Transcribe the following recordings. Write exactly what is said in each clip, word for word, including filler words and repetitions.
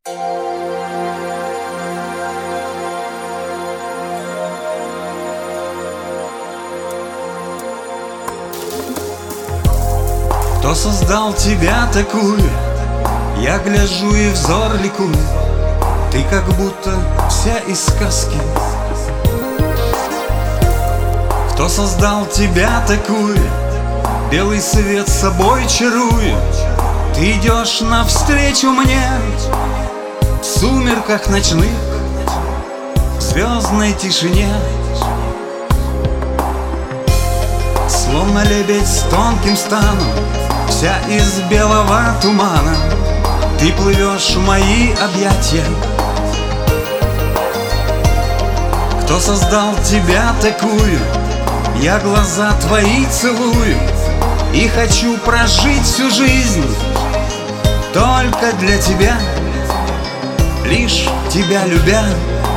Кто создал тебя такую? Я гляжу и взор ликует. Ты как будто вся из сказки. Кто создал тебя такую? Белый свет собой чарует. Ты идешь навстречу мне в сумерках ночных, в звездной тишине. Словно лебедь с тонким станом, вся из белого тумана, ты плывешь в мои объятия. Кто создал тебя такую? Я глаза твои целую и хочу прожить всю жизнь только для тебя, лишь тебя любя.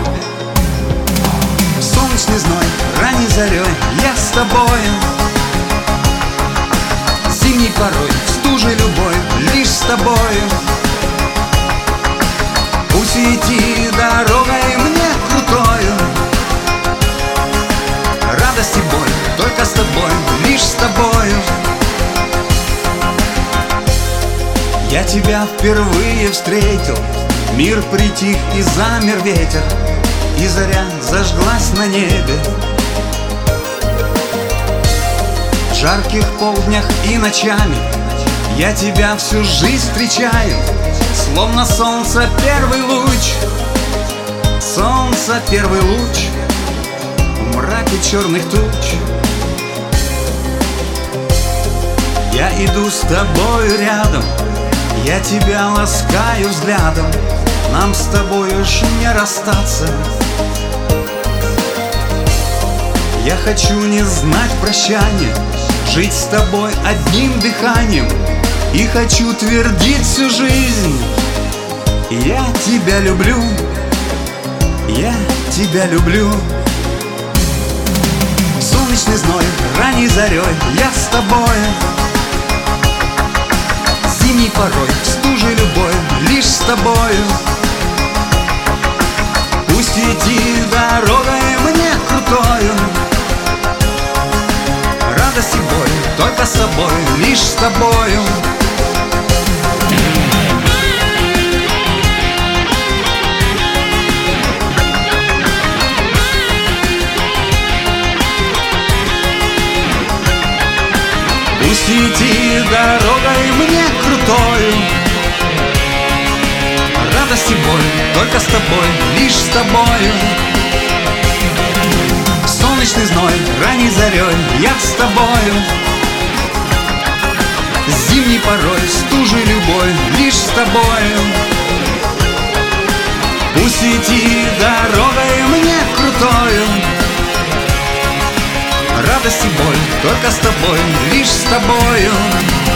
Солнечный зной, ранней зарей я с тобою, зимней порой, в стуже любой, лишь с тобою. Пусть идти дорогой мне крутою, радость и боль только с тобой, лишь с тобою. Я тебя впервые встретил, мир притих и замер ветер, и заря зажглась на небе. В жарких полднях и ночами я тебя всю жизнь встречаю, словно солнце первый луч, солнце первый луч в мраке черных туч. Я иду с тобою рядом, я тебя ласкаю взглядом, нам с тобой уж не расстаться. Я хочу не знать прощания, жить с тобой одним дыханием, и хочу твердить всю жизнь: я тебя люблю, я тебя люблю. Солнечный зной, ранней зарей я с тобой, зимней порой, в стуже любой, лишь с тобою. Пусть идти дорогой мне крутою, радость и боль только с тобой, лишь с тобою. Пусть идти дорогой мне крутою, радость и боль только с тобой, лишь с тобою. Солнечный зной, ранней зарей я с тобою, зимней порой, стужей любой, лишь с тобою. Пусть идти дорогой мне крутою, радость и боль только с тобой, лишь с тобою.